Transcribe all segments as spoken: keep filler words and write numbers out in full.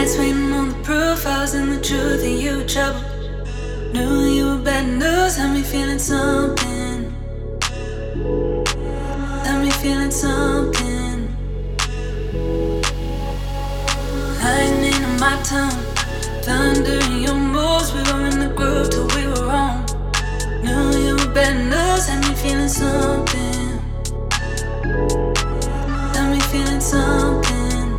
Nights waiting on the proof, I was in the truth and you were trouble. Knew you were bad news, had me feeling something. Had me feeling something. Lightning in my tongue, thunder in your moves. We were in the groove till we were wrong. Knew you were bad news, had me feeling something. Had me feeling something.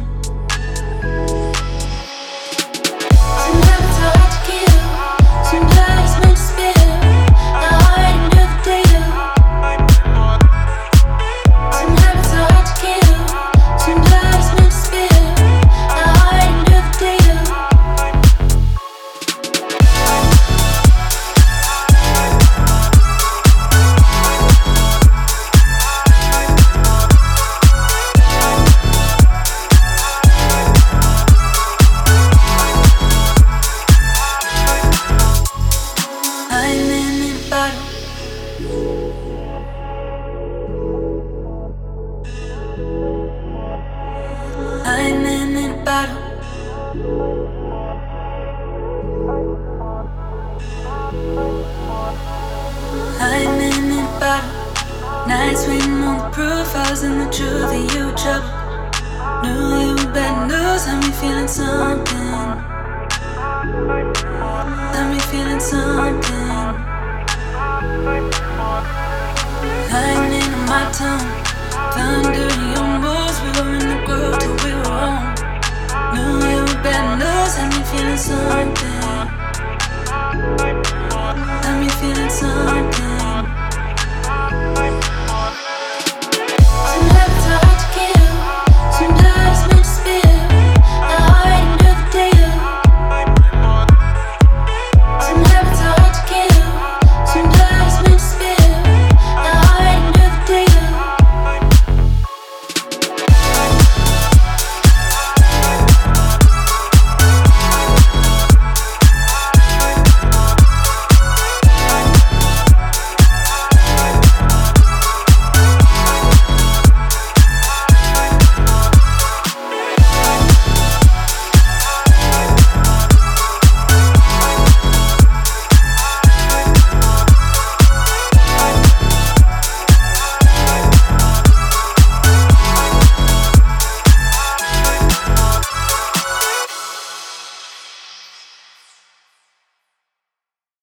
Nights waiting on the proof, I was in the truth and you were trouble. Knew you were bad news, had me feeling something. Had me feeling something. Lightning in my tongue, thunder